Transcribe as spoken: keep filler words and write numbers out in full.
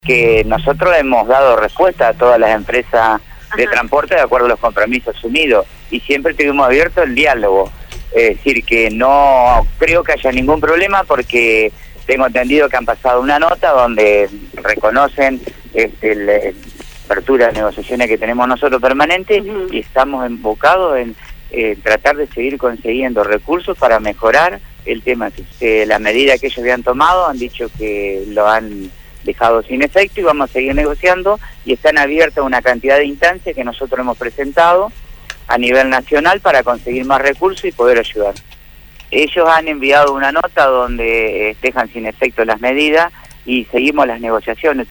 Que nosotros hemos dado respuesta a todas las empresas de Ajá. transporte de acuerdo a los compromisos asumidos y siempre tuvimos abierto el diálogo, es decir, que no creo que haya ningún problema porque tengo entendido que han pasado una nota donde reconocen este, la apertura de negociaciones que tenemos nosotros permanente uh-huh. y estamos enfocados en eh, tratar de seguir consiguiendo recursos para mejorar el tema. Eh, la medida que ellos habían tomado han dicho que lo han dejado sin efecto y vamos a seguir negociando y están abiertas una cantidad de instancias que nosotros hemos presentado a nivel nacional para conseguir más recursos y poder ayudar. Ellos han enviado una nota donde dejan sin efecto las medidas y seguimos las negociaciones.